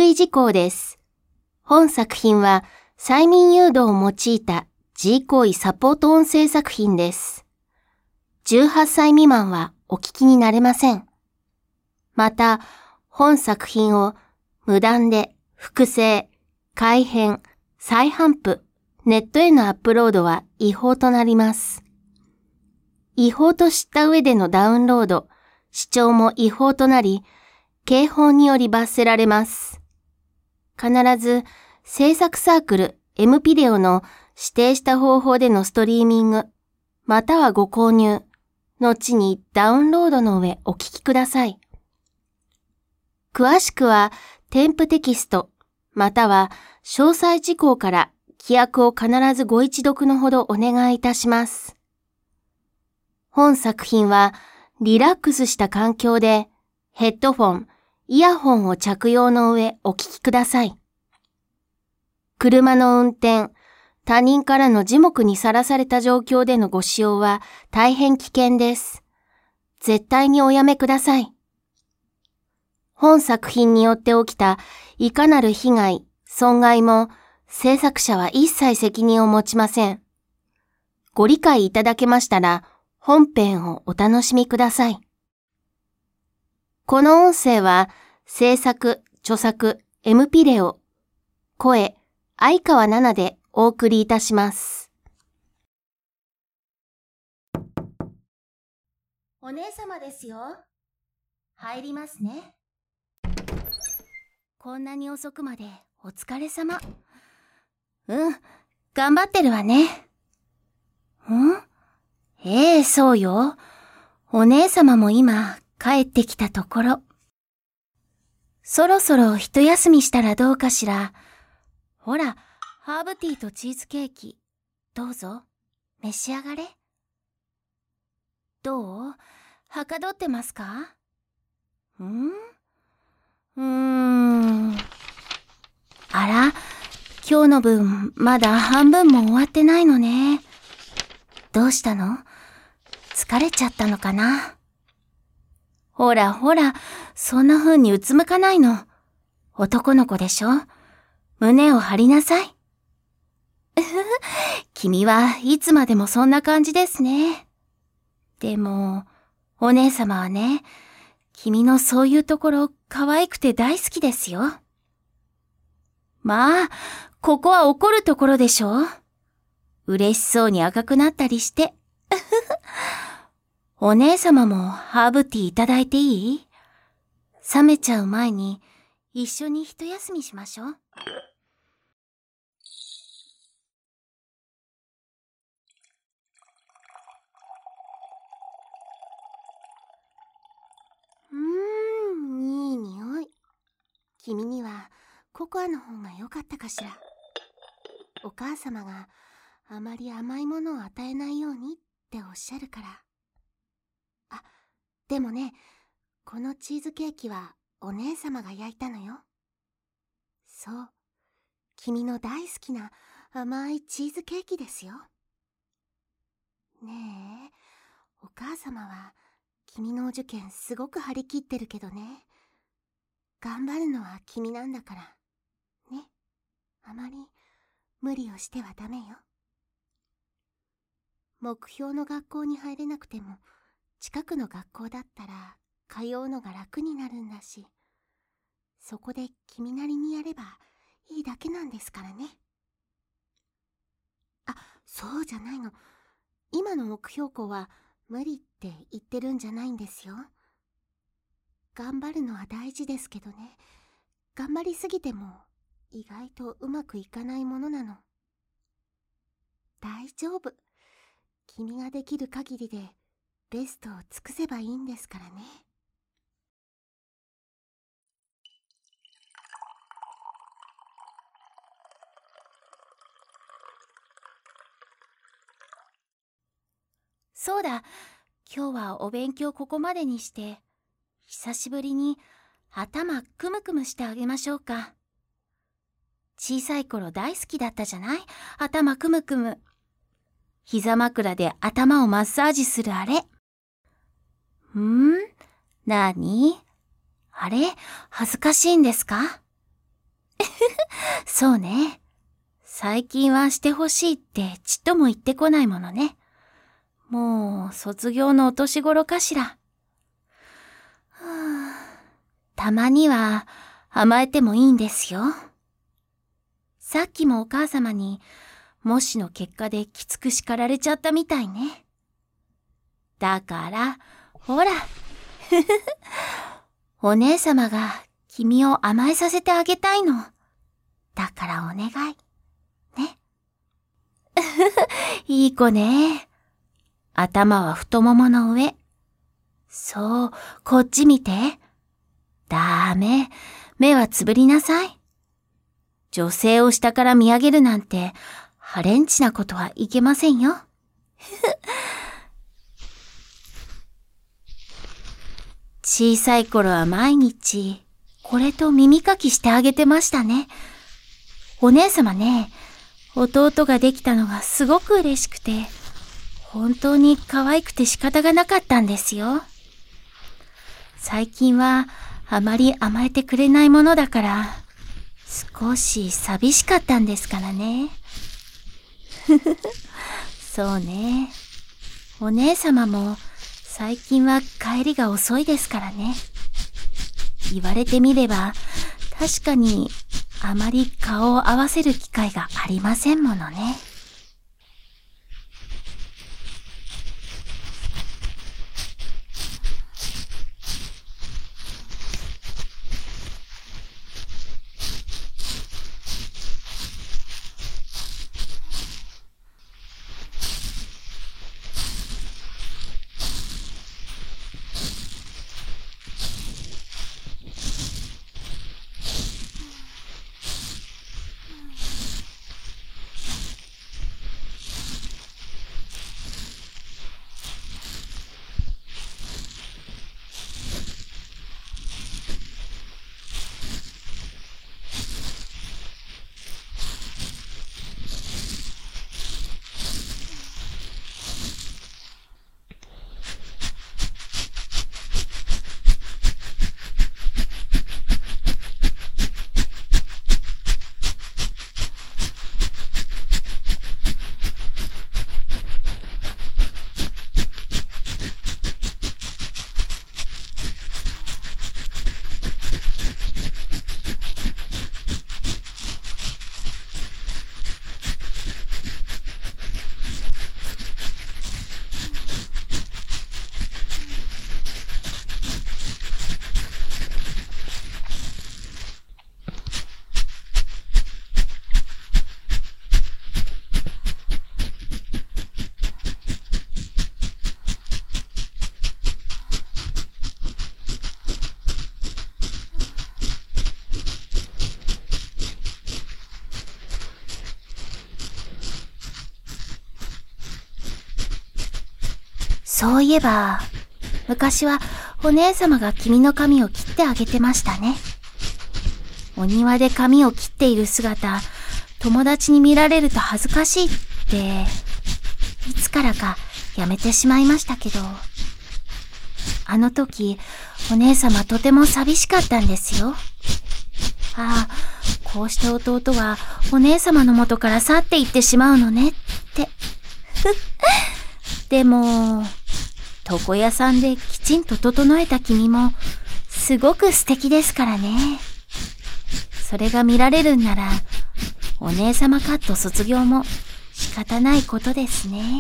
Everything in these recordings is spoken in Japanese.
意事項です。本作品は催眠誘導を用いた自慰行為サポート音声作品です。18歳未満はお聞きになれません。また、本作品を無断で複製、改編、再頒布、ネットへのアップロードは違法となります。違法と知った上でのダウンロード、視聴も違法となり、刑法により罰せられます。必ず制作サークル M ピデオの指定した方法でのストリーミング、またはご購入、後にダウンロードの上お聞きください。詳しくは添付テキスト、または詳細事項から規約を必ずご一読のほどお願いいたします。本作品はリラックスした環境でヘッドフォン、イヤホンを着用の上お聞きください。車の運転、他人からの耳目にさらされた状況でのご使用は大変危険です。絶対におやめください。本作品によって起きたいかなる被害、損害も制作者は一切責任を持ちません。ご理解いただけましたら本編をお楽しみください。この音声は制作・著作 M ピレオ、声、相川奈々でお送りいたします。お姉様ですよ。入りますね。こんなに遅くまでお疲れ様。頑張ってるわね。そうよ。お姉様も今帰ってきたところ。そろそろ一休みしたらどうかしら。ほら、ハーブティーとチーズケーキ、どうぞ、召し上がれ。どう？はかどってますか？あら、今日の分、まだ半分も終わってないのね。どうしたの？疲れちゃったのかな？ほらほら、そんな風にうつむかないの。男の子でしょ？胸を張りなさい。君はいつまでもそんな感じですね。でも、お姉様はね、君のそういうところ可愛くて大好きですよ。まあ、ここは怒るところでしょ？嬉しそうに赤くなったりして。お姉様もハーブティーいただいていい？冷めちゃう前に一緒に一休みしましょう。いい匂い。君にはココアの方が良かったかしら。お母様があまり甘いものを与えないようにっておっしゃるから。でもね、このチーズケーキはお姉様が焼いたのよ。そう、君の大好きな甘いチーズケーキですよ。ねえ、お母様は君のお受験すごく張り切ってるけどね。頑張るのは君なんだから。ね、あまり無理をしてはダメよ。目標の学校に入れなくても、近くの学校だったら通うのが楽になるんだし、そこで君なりにやればいいだけなんですからね。そうじゃないの。今の目標校は無理って言ってるんじゃないんですよ。頑張るのは大事ですけどね、頑張りすぎても意外とうまくいかないものなの。大丈夫。君ができる限りでベストを尽くせばいいんですからね。そうだ、今日はお勉強ここまでにして、久しぶりに頭くむくむしてあげましょうか。小さい頃大好きだったじゃない？頭くむくむ。膝枕で頭をマッサージするあれ。なに？あれ？恥ずかしいんですか？ そうね。最近はしてほしいってちっとも言ってこないものね。もう卒業のお年頃かしら。たまには甘えてもいいんですよ。さっきもお母様に模試の結果できつく叱られちゃったみたいね。だから、ほら。お姉様が君を甘えさせてあげたいの。だからお願い。ね。いい子ね。頭は太ももの上。そう、こっち見て。ダメ。目はつぶりなさい。女性を下から見上げるなんて、ハレンチなことはいけませんよ。小さい頃は毎日、これと耳かきしてあげてましたね。お姉様ね、弟ができたのがすごく嬉しくて、本当に可愛くて仕方がなかったんですよ。最近はあまり甘えてくれないものだから、少し寂しかったんですからね。そうね。お姉様も最近は帰りが遅いですからね。言われてみれば、確かにあまり顔を合わせる機会がありませんものね。そういえば、昔はお姉様が君の髪を切ってあげてましたね。お庭で髪を切っている姿、友達に見られると恥ずかしいって、いつからかやめてしまいましたけど、あの時、お姉様とても寂しかったんですよ。ああ、こうして弟はお姉様の元から去っていってしまうのねって。でも、床屋さんできちんと整えた君もすごく素敵ですからね。それが見られるんなら、お姉様カット卒業も仕方ないことですね。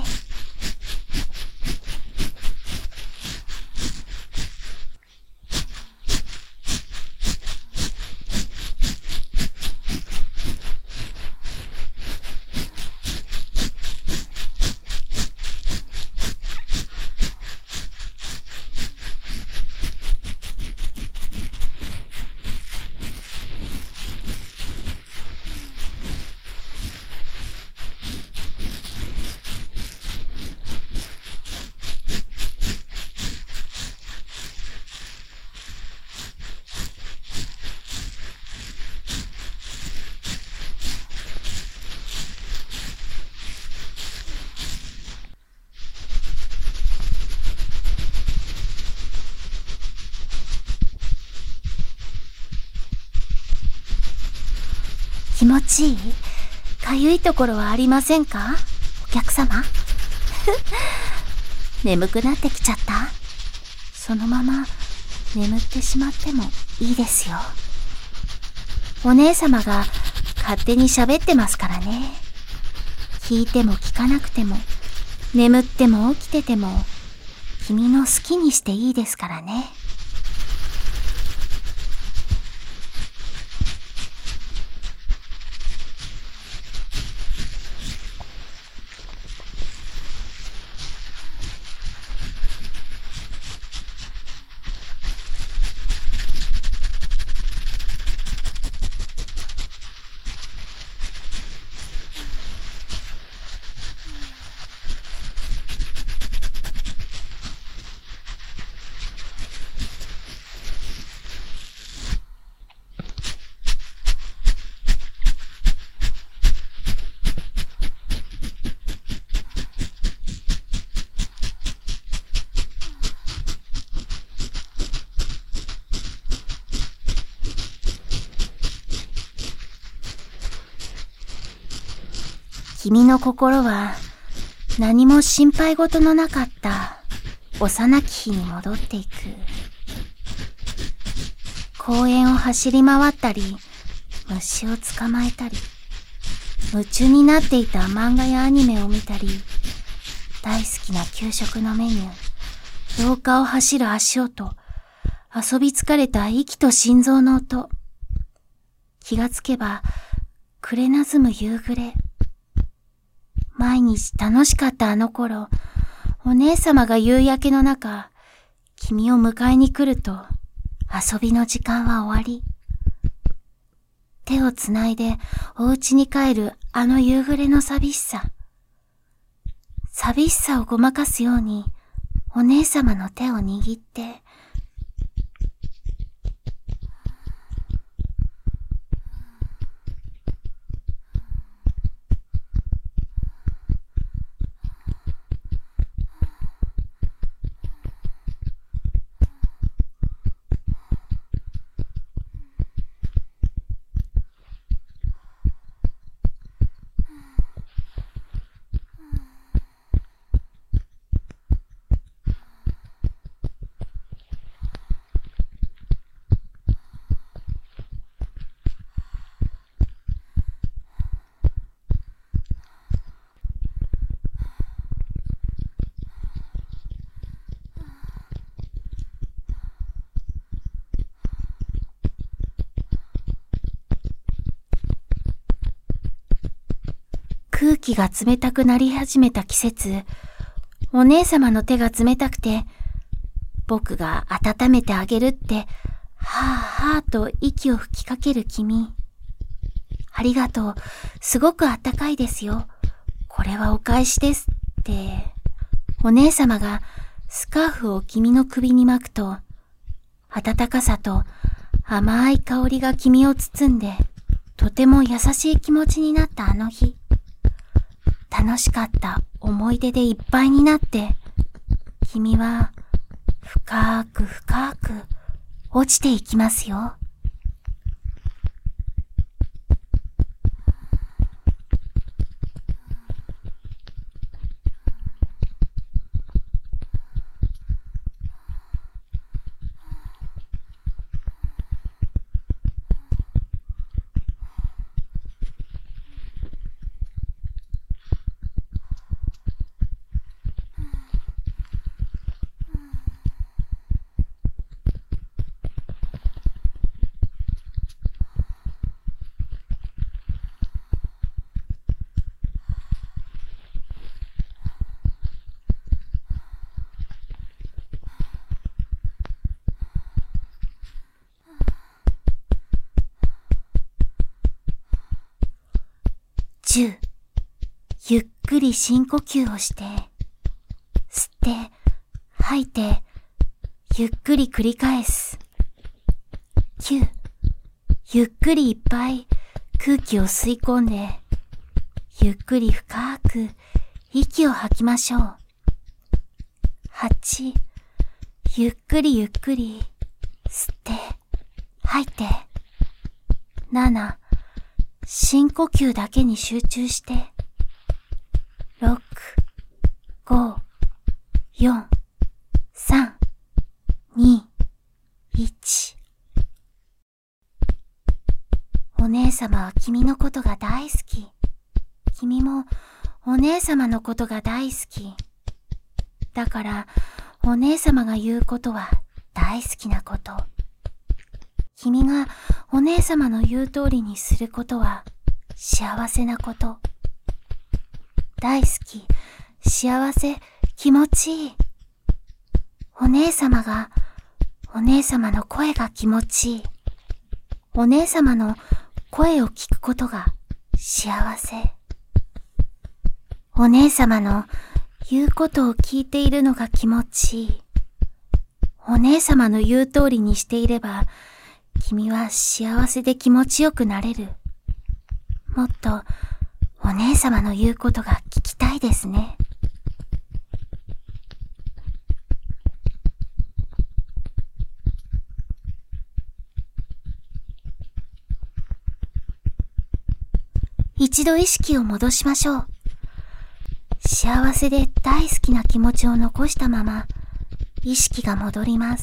気持ちいい？かゆいところはありませんか？お客様眠くなってきちゃった？そのまま眠ってしまってもいいですよ。お姉様が勝手に喋ってますからね。聞いても聞かなくても、眠っても起きてても、君の好きにしていいですからね。君の心は何も心配事のなかった幼き日に戻っていく。公園を走り回ったり、虫を捕まえたり、夢中になっていた漫画やアニメを見たり、大好きな給食のメニュー、廊下を走る足音、遊び疲れた息と心臓の音。気がつけば、暮れなずむ夕暮れ。毎日楽しかったあの頃、お姉様が夕焼けの中、君を迎えに来ると、遊びの時間は終わり。手をつないでお家に帰るあの夕暮れの寂しさ。寂しさをごまかすように、お姉様の手を握って、空気が冷たくなり始めた季節、お姉様の手が冷たくて、僕が温めてあげるって、はぁはぁと息を吹きかける君。ありがとう、すごくあったかいですよ。これはお返しですって、お姉様がスカーフを君の首に巻くと、温かさと甘い香りが君を包んで、とても優しい気持ちになったあの日。楽しかった思い出でいっぱいになって、君は深く深く落ちていきますよ。10、ゆっくり深呼吸をして、吸って、吐いて、ゆっくり繰り返す。9、ゆっくりいっぱい空気を吸い込んで、ゆっくり深く息を吐きましょう。8、ゆっくりゆっくり吸って、吐いて。7、 深呼吸だけに集中して、6、5、4、3、2、1。お姉様は君のことが大好き。君もお姉様のことが大好き。だから、お姉様が言うことは大好きなこと。君がお姉様の言う通りにすることは幸せなこと。大好き、幸せ、気持ちいい。お姉様の声が気持ちいい。お姉様の声を聞くことが幸せ。お姉様の言うことを聞いているのが気持ちいい。お姉様の言う通りにしていれば、君は幸せで気持ちよくなれる。もっとお姉様の言うことが聞きたいですね。一度意識を戻しましょう。幸せで大好きな気持ちを残したまま、意識が戻ります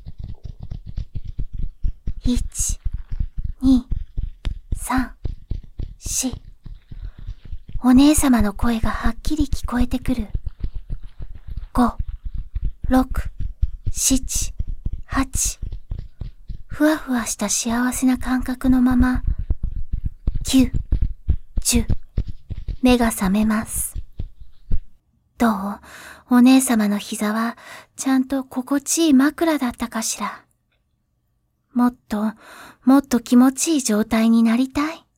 。1、2、3、4。お姉様の声がはっきり聞こえてくる。5、6、7、8。ふわふわした幸せな感覚のまま、9、10。目が覚めます。どう？お姉様の膝はちゃんと心地いい枕だったかしら。もっと気持ちいい状態になりたい。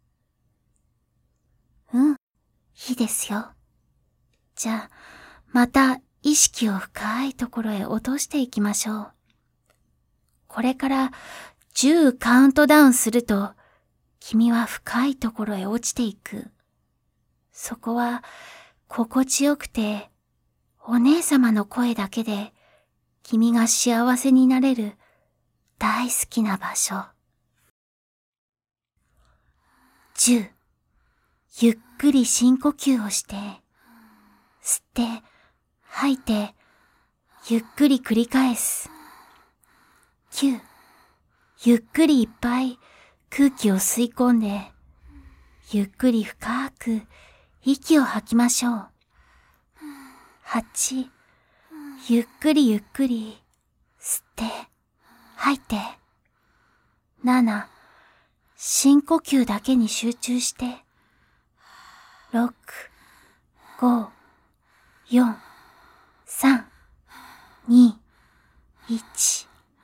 いいですよ。じゃあ、また意識を深いところへ落としていきましょう。これから10カウントダウンすると、君は深いところへ落ちていく。そこは心地よくて、お姉様の声だけで君が幸せになれる大好きな場所。10、ゆっくり深呼吸をして、吸って、吐いて、ゆっくり繰り返す。9、ゆっくりいっぱい空気を吸い込んで、ゆっくり深く息を吐きましょう。8、ゆっくり吸って、吐いて。7、深呼吸だけに集中して。6、5、4、3、2、1。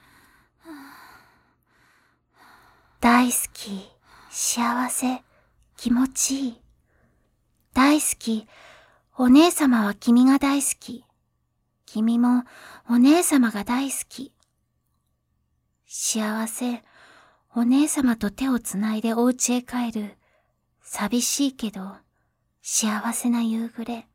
大好き、幸せ、気持ちいい。大好き、お姉様は君が大好き。君もお姉様が大好き。幸せ、お姉様と手をつないでお家へ帰る、寂しいけど幸せな夕暮れ。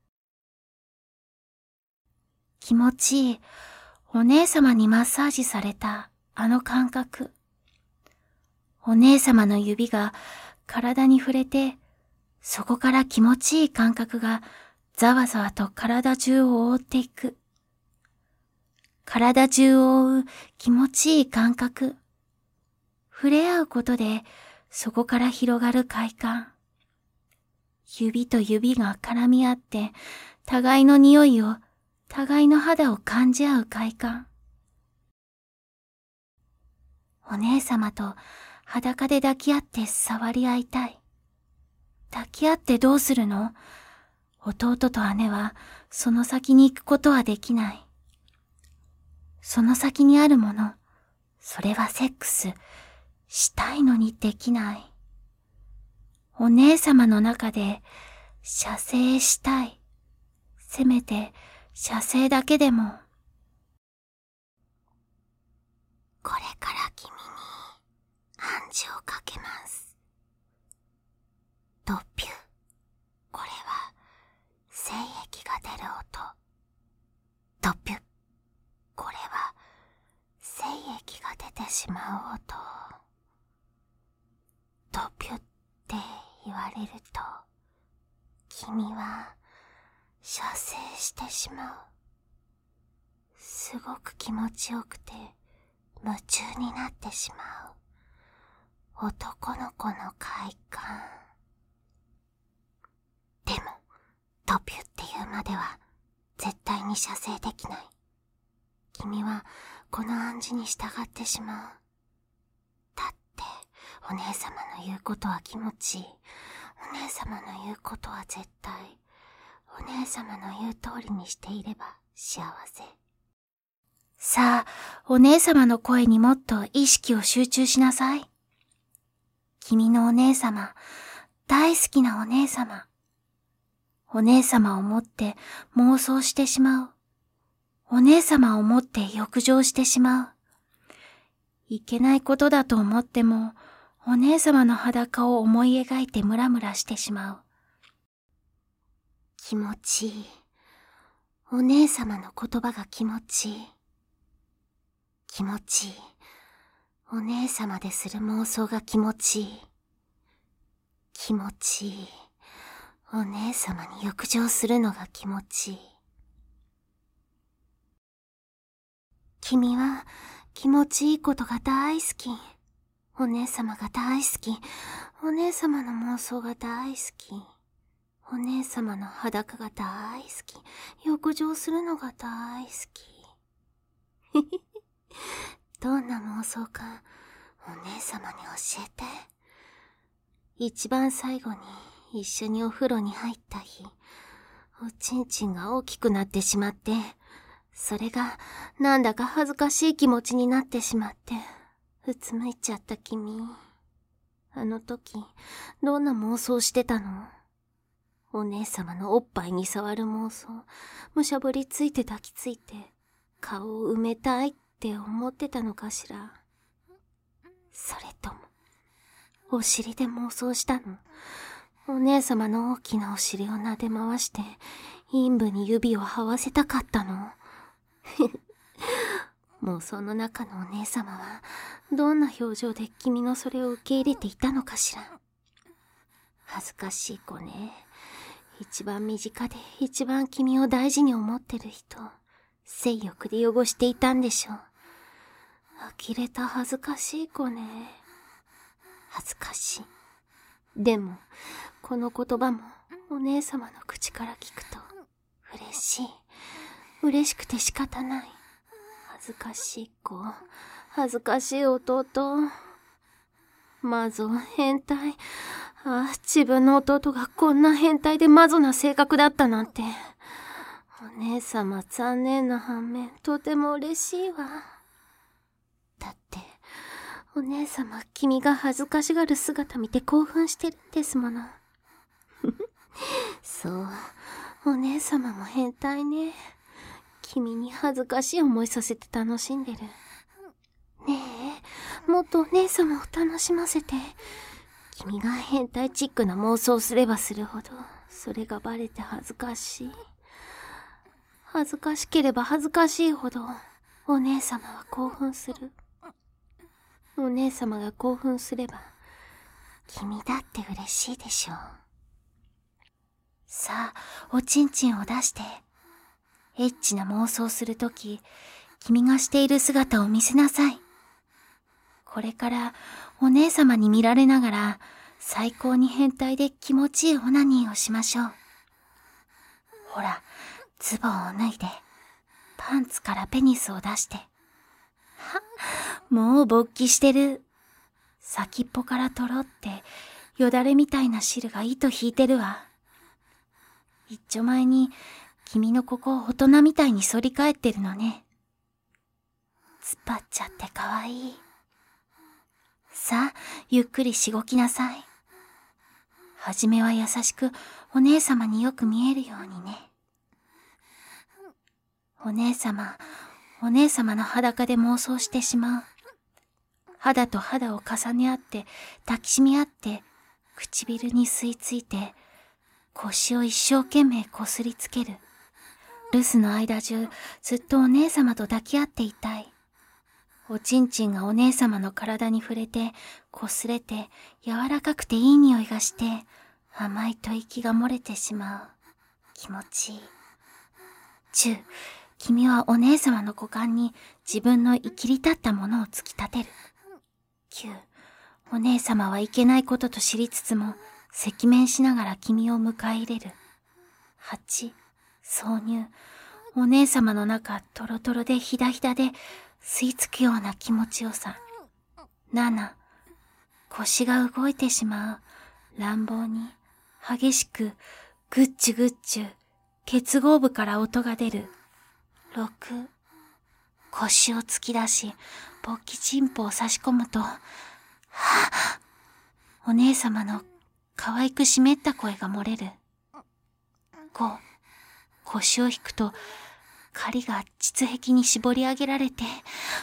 気持ちいい、お姉様にマッサージされたあの感覚。お姉様の指が体に触れて、そこから気持ちいい感覚がざわざわと体中を覆っていく。体中を覆う気持ちいい感覚。触れ合うことでそこから広がる快感。指と指が絡み合って、互いの匂いを、互いの肌を感じ合う快感。お姉様と裸で抱き合って触り合いたい。抱き合ってどうするの？弟と姉はその先に行くことはできない。その先にあるもの、それはセックス、したいのにできない。お姉様の中で射精したい。せめて射精だけでも。これから君に暗示をかけます。ドピュ。これは精液が出る音。ドピュ。これは精液が出てしまう音。ドピュッれると、君は射精してしまう。すごく気持ちよくて夢中になってしまう男の子の快感。でもドピュっていうまでは絶対に射精できない。君はこの暗示に従ってしまう。だってお姉様の言うことは気持ちいい。お姉様の言うことは絶対。お姉様の言う通りにしていれば幸せ。さあ、お姉様の声にもっと意識を集中しなさい。君のお姉様、大好きなお姉様。お姉様をもって妄想してしまう。お姉様をもって欲情してしまう。いけないことだと思っても、お姉様の裸を思い描いてムラムラしてしまう。気持ちいい。お姉様の言葉が気持ちいい。気持ちいい。お姉様でする妄想が気持ちいい。気持ちいい。お姉様に欲情するのが気持ちいい。君は気持ちいいことが大好き。お姉様が大好き。お姉様の妄想が大好き。お姉様の裸が大好き。欲情するのが大好き。どんな妄想かお姉様に教えて。一番最後に一緒にお風呂に入った日、おちんちんが大きくなってしまって、それがなんだか恥ずかしい気持ちになってしまって、うつむいちゃった君。あの時、どんな妄想してたの？お姉様のおっぱいに触る妄想、むしゃぶりついて抱きついて、顔を埋めたいって思ってたのかしら。それとも、お尻で妄想したの？お姉様の大きなお尻を撫で回して、陰部に指を這わせたかったの？妄想の中のお姉様は、どんな表情で君のそれを受け入れていたのかしら。恥ずかしい子ね。一番身近で一番君を大事に思ってる人、性欲で汚していたんでしょう。呆れた恥ずかしい子ね。恥ずかしい。でも、この言葉もお姉様の口から聞くと、嬉しい。嬉しくて仕方ない。恥ずかしい子、恥ずかしい弟。マゾ、変態。自分の弟がこんな変態でマゾな性格だったなんて。お姉様残念な反面、とても嬉しいわ。だって、お姉様君が恥ずかしがる姿見て興奮してるんですもの。そう、お姉様も変態ね。君に恥ずかしい思いさせて楽しんでる。ねえ、もっとお姉様を楽しませて。君が変態チックな妄想すればするほど、それがバレて恥ずかしい。恥ずかしければ恥ずかしいほど、お姉様は興奮する。お姉様が興奮すれば、君だって嬉しいでしょう。さあ、おちんちんを出して。エッチな妄想するとき、君がしている姿を見せなさい。これからお姉様に見られながら、最高に変態で気持ちいいオナニーをしましょう。ほら、ズボンを脱いで、パンツからペニスを出して。もう勃起してる。先っぽからとろって、よだれみたいな汁が糸引いてるわ。一丁前に、君のここ大人みたいに反り返ってるのね。突っ張っちゃってかわいい。さあ、ゆっくりしごきなさい。はじめは優しくお姉様によく見えるようにね。お姉様の裸で妄想してしまう。肌と肌を重ね合って抱きしめ合って唇に吸い付いて腰を一生懸命こすりつける。留守の間中ずっとお姉様と抱き合っていたい。おちんちんがお姉様の体に触れて、こすれて、柔らかくていい匂いがして、 甘い吐息が漏れてしまう。気持ちいい。10、君はお姉様の股間に自分の生きり立ったものを突き立てる。9、お姉様はいけないことと知りつつも、赤面しながら君を迎え入れる。8、挿入。お姉様の中、トロトロでひだひだで、吸い付くような気持ちよさ。7、腰が動いてしまう。乱暴に、激しく、ぐっちゅぐっちゅ、結合部から音が出る。6、腰を突き出し、勃起チンポを差し込むと、お姉様の可愛く湿った声が漏れる。5、腰を引くと、狩りが膣壁に絞り上げられて、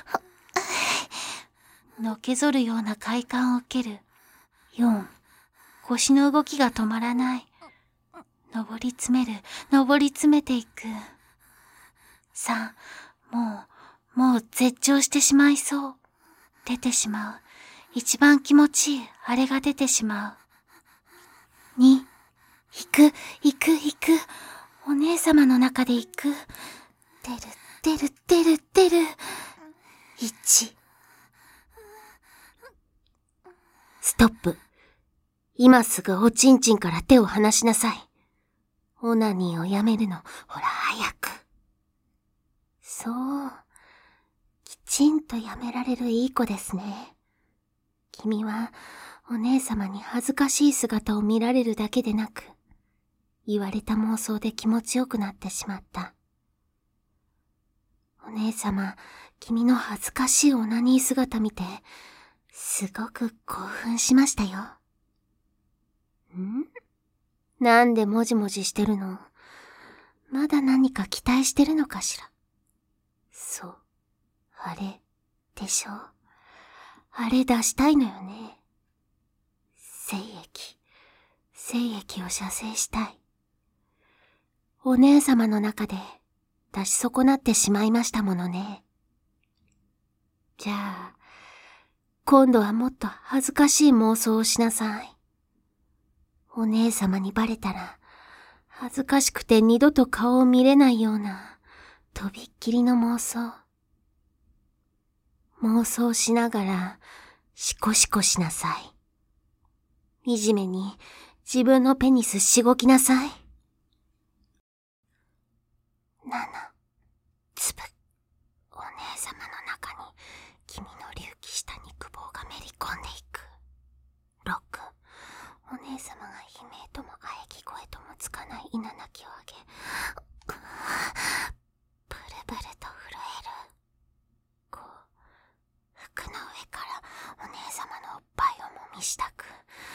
のけぞるような快感を受ける。4、腰の動きが止まらない。上り詰めていく。3、もう絶頂してしまいそう。出てしまう。一番気持ちいいあれが出てしまう。2、行く。お姉様の中で行く。出る。1。 ストップ。今すぐおちんちんから手を離しなさい。オナニーをやめるの。ほら、早く。そう。きちんとやめられるいい子ですね。君はお姉様に恥ずかしい姿を見られるだけでなく、言われた妄想で気持ちよくなってしまった。お姉様、君の恥ずかしいオナニー姿見て、すごく興奮しましたよ。なんでもじもじしてるの？まだ何か期待してるのかしら。そう、あれでしょ。あれ出したいのよね。精液を射精したい。お姉様の中で出し損なってしまいましたものね。じゃあ、今度はもっと恥ずかしい妄想をしなさい。お姉様にバレたら、恥ずかしくて二度と顔を見れないような、とびっきりの妄想。妄想しながら、シコシコしなさい。惨めに自分のペニスしごきなさい。7、つぶ。お姉様の中に君の隆起した肉棒がめり込んでいく。6、お姉様が悲鳴とも喘ぎ声ともつかない稲泣きを上げ、ブルブルと震える。5、服の上からお姉様のおっぱいをもみしたく。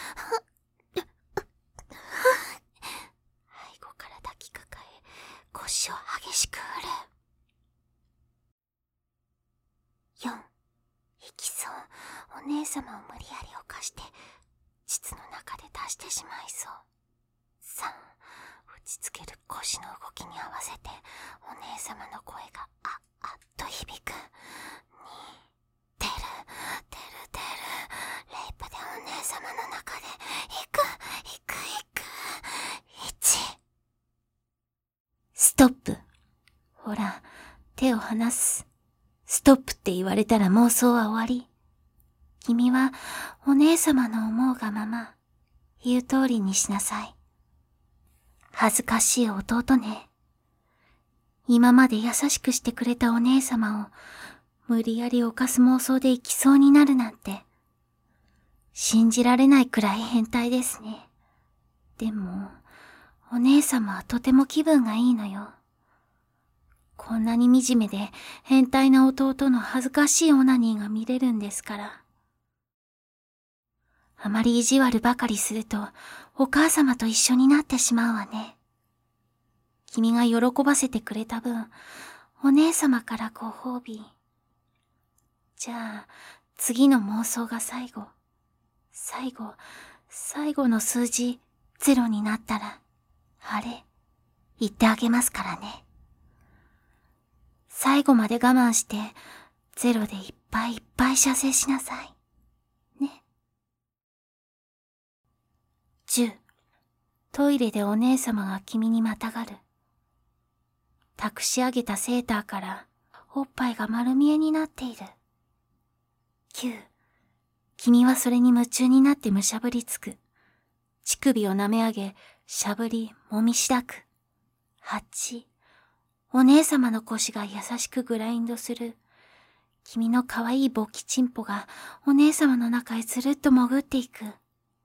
背後から抱きかかえ、腰を激しく振る。4、引きそう。お姉様を無理やり犯して、膣の中で出してしまいそう。3、打ちつける腰の動きに合わせて、お姉様の声があっと響く。2、出る。レイプでお姉様の中で、行く。1。ストップ。ほら、手を離す。ストップって言われたら妄想は終わり。君はお姉様の思うがまま、言う通りにしなさい。恥ずかしい弟ね。今まで優しくしてくれたお姉様を無理やり犯す妄想で生きそうになるなんて、信じられないくらい変態ですね。でも、お姉様はとても気分がいいのよ。こんなに惨めで変態な弟の恥ずかしいオナニーが見れるんですから。あまり意地悪ばかりすると、お母様と一緒になってしまうわね。君が喜ばせてくれた分、お姉様からご褒美。じゃあ、次の妄想が最後の数字0になったら、あれ、言ってあげますからね。最後まで我慢して、0でいっぱいいっぱい射精しなさい。ね。10、 トイレでお姉様が君にまたがる。託し上げたセーターからおっぱいが丸見えになっている。9、君はそれに夢中になってむしゃぶりつく。乳首を舐め上げ、しゃぶり、もみしだく。8、お姉様の腰が優しくグラインドする。君の可愛い勃起チンポがお姉様の中へずるっと潜っていく。7、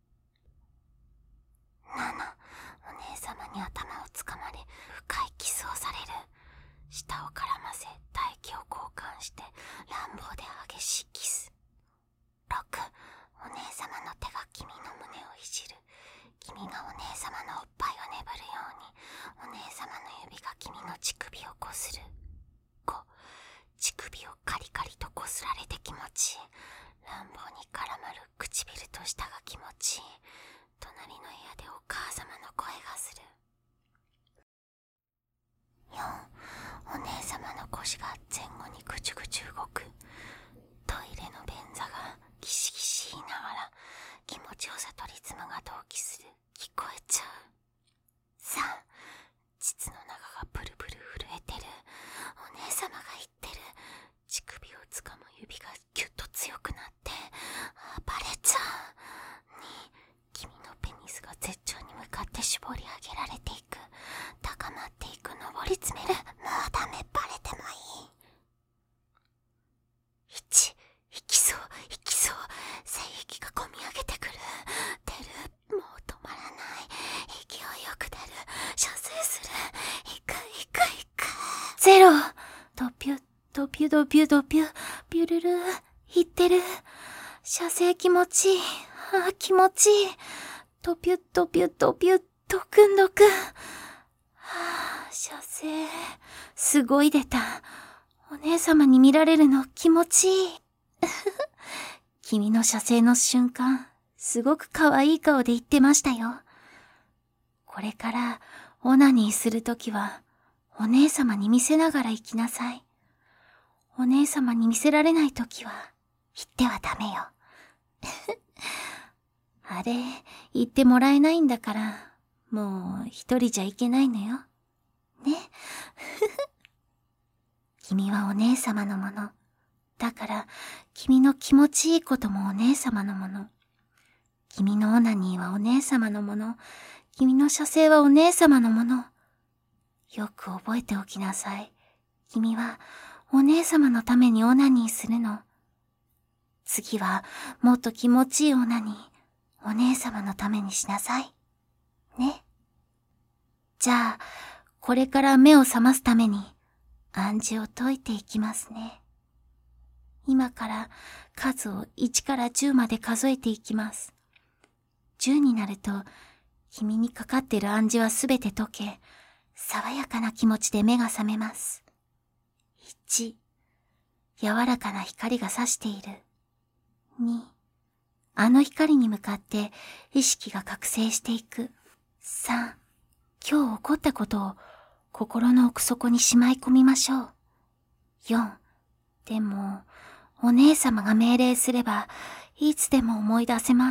お姉様に頭をつかまれ、深いキスをされる。舌を絡ませ、唾液を交換して、乱暴で激しいキス。6、お姉様の手が君の胸をいじる。君がお姉様のおっぱいをねぶるように、お姉様の指が君の乳首をこする。5、乳首をカリカリとこすられて気持ちいい。乱暴に絡まる唇と舌が気持ちいい。隣の部屋でお母様の声がする。4、お姉様の腰が前後にぐちゅぐちゅ動く。トイレの便座がギシギシ言いながら気持ちよさとリズムが同期する。聞こえちゃう。3、膣の中がブルブル震えてる。お姉様が言ってる。乳首をつかむ指がギュッと強くなって暴れちゃう。2、君のペニスが絶頂に向かって絞り上げられていく。高まっていく。上り詰める。もうダメ、バレてもいい。1、引きそう精液がこみ上げてくる。出る。もう止まらない。勢いよく出る。射精する。行く。0。ドピュドピュドピュドピュビュルルいってる。射精気持ちいい。ああ気持ちいい。ドピュドピュドピュドクンドクン。はあ射精すごい出た。お姉様に見られるの気持ちいい。君の射精の瞬間、すごく可愛い顔で言ってましたよ。これからオナニーするときは、お姉様に見せながら行きなさい。お姉様に見せられないときは、言ってはダメよ。あれ、言ってもらえないんだから、もう一人じゃいけないのよ。ね。君はお姉様のもの。だから、君の気持ちいいこともお姉様のもの。君のオナニーはお姉様のもの。君の射精はお姉様のもの。よく覚えておきなさい。君はお姉様のためにオナニーするの。次はもっと気持ちいいオナニー、お姉様のためにしなさい。ね。じゃあ、これから目を覚ますために暗示を解いていきますね。今から数を1から10まで数えていきます。10になると、君にかかってる暗示はすべて解け、爽やかな気持ちで目が覚めます。1、柔らかな光が差している。2、あの光に向かって意識が覚醒していく。3、今日起こったことを心の奥底にしまい込みましょう。4、でも、お姉様が命令すれば、いつでも思い出せます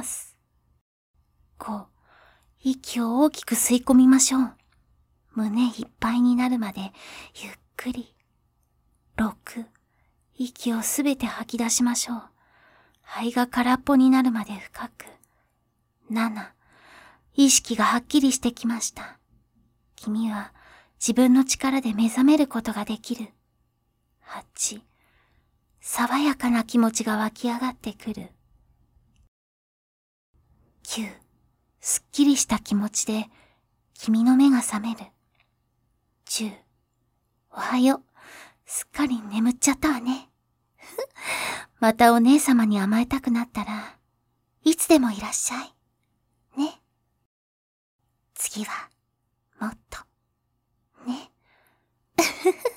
。5、息を大きく吸い込みましょう。胸いっぱいになるまでゆっくり。6、息をすべて吐き出しましょう。肺が空っぽになるまで深く。7、意識がはっきりしてきました。君は自分の力で目覚めることができる。8、爽やかな気持ちが湧き上がってくる。9、すっきりした気持ちで君の目が覚める。10、おはよう。すっかり眠っちゃったわね。またお姉様に甘えたくなったら、いつでもいらっしゃい。ね。次は、もっと。ね。